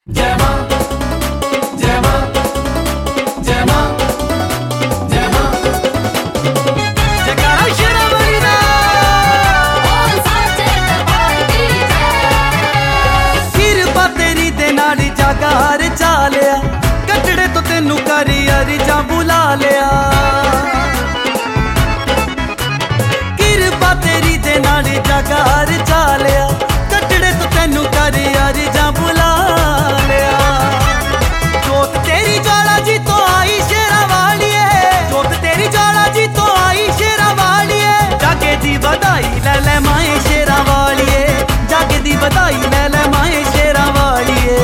जय मां जय मां जय मां जय मां जयकारा शेरा वाली दा बोल साचे दरबार की जय। किरपा तेरी दे नाल जागा हर चा लिया, कटड़े तो तेनू करी अरिजा बुला लिया। किरपा तेरी दे नाल जागा हर चा लिया, कटड़े तो तेनू करी अरिजा बुला लिया। जोत तेरी ज्वाला जी तो आई शेरा वालिए, जोत तेरी ज्वाला जी तो आई शेरा वालिए। जागे दी बधाई ले ले माए शेरा वालिए, जागे दी बधाई ले ले माए शेरा वालिए।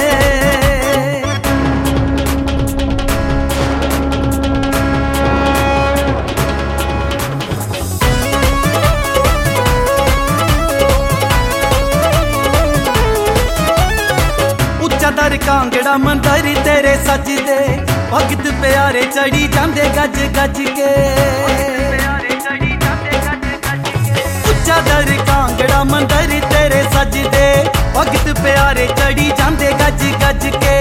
दर कांगड़ा मंदिर तेरे सजदे, भगत प्यारे चढ़ी जांदे गज गज के। उच्चा दर कांगड़ा मंदिर तेरे सजदे, भगत प्यारे चढ़ी जांदे गज गज के।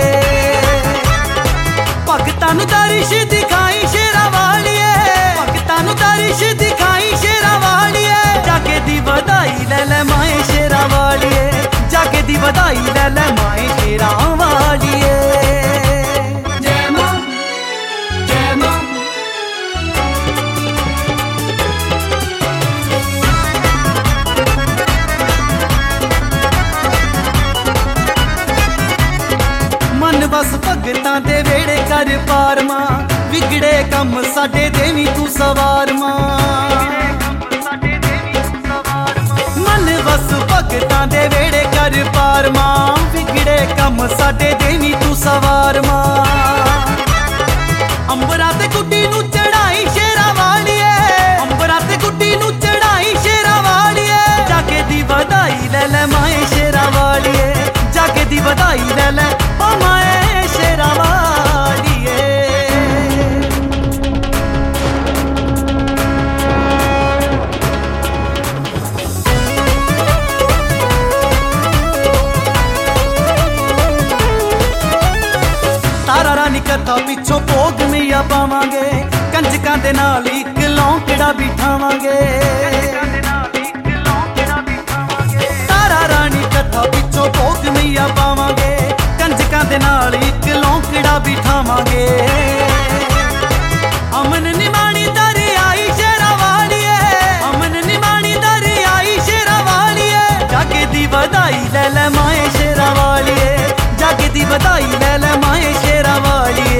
भगतां नूं दरिश दिखाई शेरा वालिए, भगतां नूं दरिश दिखाई शेरा वालिए। जागे दी बधाई ले ले माए शेरा वालिए, जागे दी बधाई ले ले माए शेरा वालिए। जय मां जय मां मन बस भगतां दे वेड़े कर पार मां, विगड़े कम साडे देवी तू सवार मां। मन बस भगतां दे वेड़े कर पार मां, विगड़े कम साडे देवी तू सवार मां। अंबरा ते गुड्डी नू चढ़ाई शेरा वालिए, अंबरा ते गुड्डी नू चढ़ाई शेरा वालिए। जागे दी बधाई ले ले माए शेरा वालिए, जागे दी बधाई ले ले ओ माए शेरा वालिए। तारा रानी कथा पिछों भोग मैया पावांगे, कंजकां दे नाल इक लौंकड़ा बिठावांगे। तारा रानी कथा पिछों भोग मैया पावांगे, कंजकां दे नाल इक लौंकड़ा बिठावांगे। अमन निमाणी दर आई शेरा वालिए, अमन निमाणी दर आई शेरा वालिए। जागे दी बधाई ले ले माए शेरा वालिए, जागे दी बधाई ले ले माए शेरा वालिए।